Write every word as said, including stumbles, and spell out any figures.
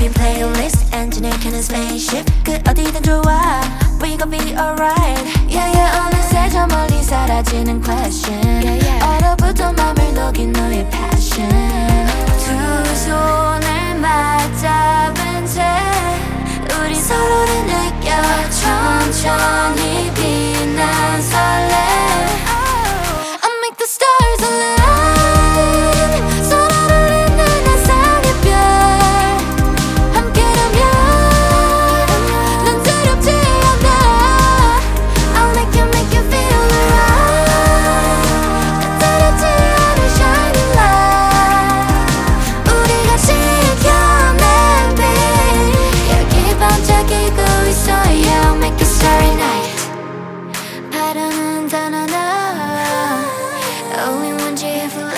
우린 playlist 엔진을 켜는 spaceship 그 어디든 좋아 We gon' be alright Yeah yeah 어느새 저 멀리 사라지는 question yeah, yeah. 얼어붙은 맘을 녹인 너의 passion 두 손을 맞잡은 채 우린 서로를 느껴 천천히 빛난 설렘 I make the stars align 서로를 잇는 햇살의 별 함께라면 난 두렵지 않아 I'll make you make you feel alright 난 두렵지 않은 shining light 우리가 지켜낸 빛 여기 반짝이고 있어 Yeah I'll make it starry night 바람은 다 나나 Only one G for